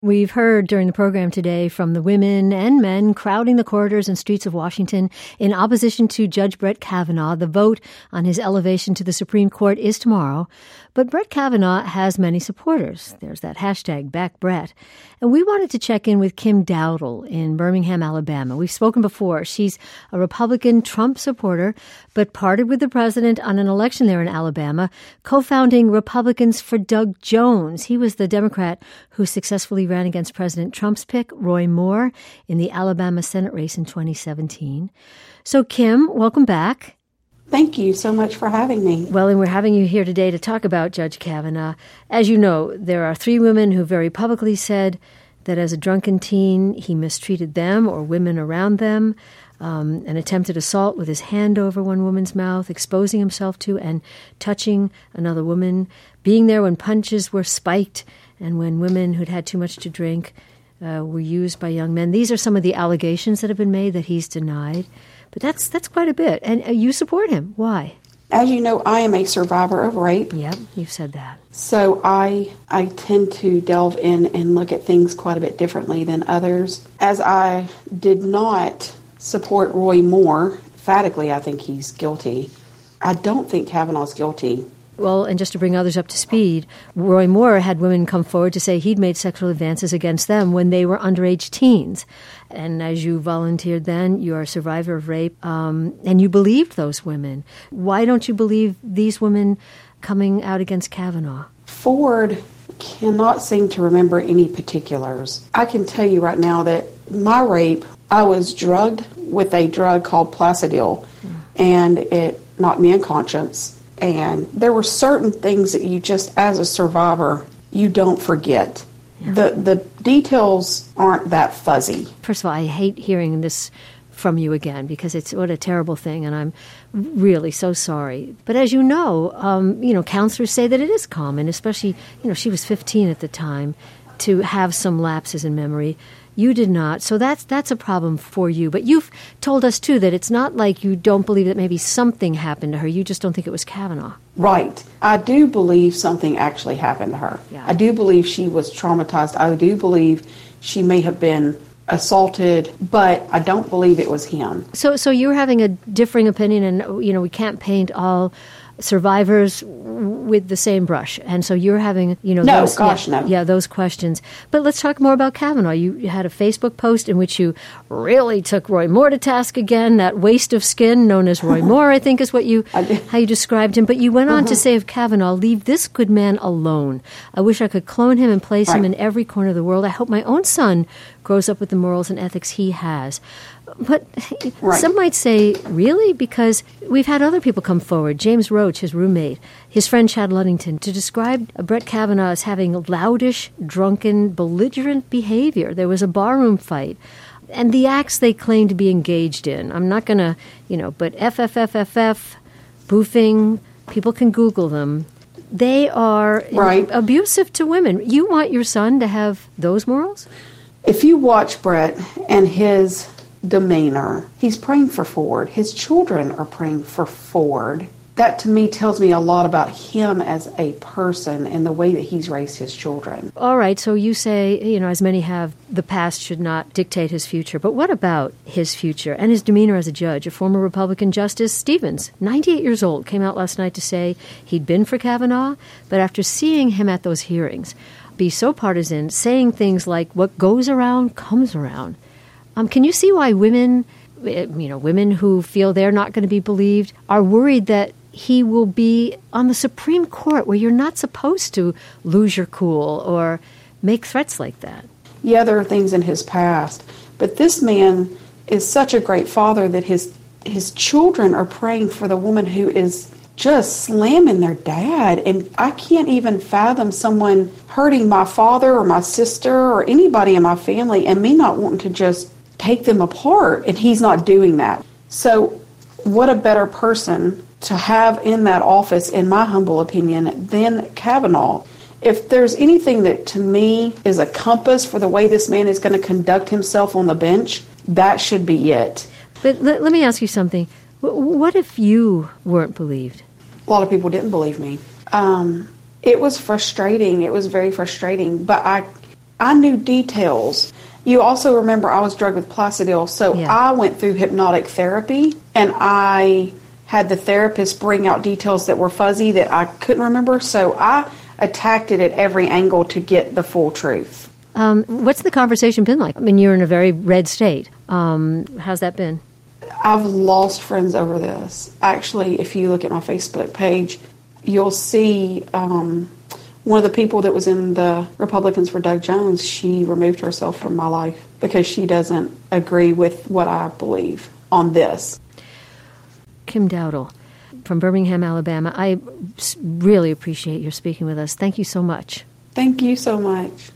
We've heard during the program today from the women and men crowding the corridors and streets of Washington in opposition to Judge Brett Kavanaugh. The vote on his elevation to the Supreme Court is tomorrow. But Brett Kavanaugh has many supporters. There's that hashtag, #BackBrett. And we wanted to check in with Kim Dowdle in Birmingham, Alabama. We've spoken before. She's a Republican Trump supporter, but parted with the president on an election there in Alabama, co-founding Republicans for Doug Jones. He was the Democrat who successfully ran against President Trump's pick, Roy Moore, in the Alabama Senate race in 2017. So, Kim, welcome back. Thank you so much for having me. Well, and we're having you here today to talk about Judge Kavanaugh. As you know, there are 3 women who very publicly said that as a drunken teen, he mistreated them or women around them, an attempted assault with his hand over one woman's mouth, exposing himself to and touching another woman, being there when punches were spiked and when women who'd had too much to drink were used by young men. These are some of the allegations that have been made that he's denied. But that's quite a bit. And you support him. Why? As you know, I am a survivor of rape. Yep, you've said that. So I tend to delve in and look at things quite a bit differently than others. As I did not support Roy Moore, emphatically I think he's guilty. I don't think Kavanaugh's guilty. Well, and just to bring others up to speed, Roy Moore had women come forward to say he'd made sexual advances against them when they were underage teens. And as you volunteered then, you're a survivor of rape, and you believed those women. Why don't you believe these women coming out against Kavanaugh? Ford cannot seem to remember any particulars. I can tell you right now that my rape, I was drugged with a drug called Placidil, and it knocked me unconscious. And there were certain things that you just, as a survivor, you don't forget. Yeah. The details aren't that fuzzy. First of all, I hate hearing this from you again because it's what a terrible thing, and I'm really so sorry. But as you know, counselors say that it is common, especially, she was 15 at the time, to have some lapses in memory. You did not. So that's a problem for you. But you've told us, too, that it's not like you don't believe that maybe something happened to her. You just don't think it was Kavanaugh. Right. I do believe something actually happened to her. Yeah. I do believe she was traumatized. I do believe she may have been assaulted, but I don't believe it was him. So you're having a differing opinion, and, we can't paint all survivors with the same brush. And so you're having, no. Those questions. But let's talk more about Kavanaugh. You had a Facebook post in which you really took Roy Moore to task again, that waste of skin known as Roy Moore, I think is how you described him. But you went on to say of Kavanaugh, leave this good man alone. I wish I could clone him and place him in every corner of the world. I hope my own son grows up with the morals and ethics he has. But some might say, really? Because we've had other people come forward. James Roach, his roommate, his friend Chad Ludington, to describe Brett Kavanaugh as having loudish, drunken, belligerent behavior. There was a barroom fight. And the acts they claim to be engaged in, I'm not going to, but FFFFF, boofing, people can Google them. They are abusive to women. You want your son to have those morals? If you watch Brett and his demeanor, he's praying for Ford. His children are praying for Ford. That to me tells me a lot about him as a person and the way that he's raised his children. All right, so you say, as many have, the past should not dictate his future. But what about his future and his demeanor as a judge? A former Republican Justice Stevens, 98 years old, came out last night to say he'd been for Kavanaugh, but after seeing him at those hearings be so partisan, saying things like, what goes around comes around. Can you see why women who feel they're not going to be believed are worried that he will be on the Supreme Court where you're not supposed to lose your cool or make threats like that? Yeah, there are things in his past. But this man is such a great father that his children are praying for the woman who is just slamming their dad. And I can't even fathom someone hurting my father or my sister or anybody in my family and me not wanting to just take them apart, and he's not doing that. So what a better person to have in that office, in my humble opinion, than Kavanaugh. If there's anything that to me is a compass for the way this man is going to conduct himself on the bench, that should be it. But let me ask you something. What if you weren't believed? A lot of people didn't believe me. It was frustrating. It was very frustrating. But I knew details. You also remember I was drugged with Placidil, so Yeah. I went through hypnotic therapy, and I had the therapist bring out details that were fuzzy that I couldn't remember, so I attacked it at every angle to get the full truth. What's the conversation been like? I mean, you're in a very red state. How's that been? I've lost friends over this. Actually, if you look at my Facebook page, you'll see one of the people that was in the Republicans for Doug Jones, she removed herself from my life because she doesn't agree with what I believe on this. Kim Dowdle from Birmingham, Alabama. I really appreciate your speaking with us. Thank you so much. Thank you so much.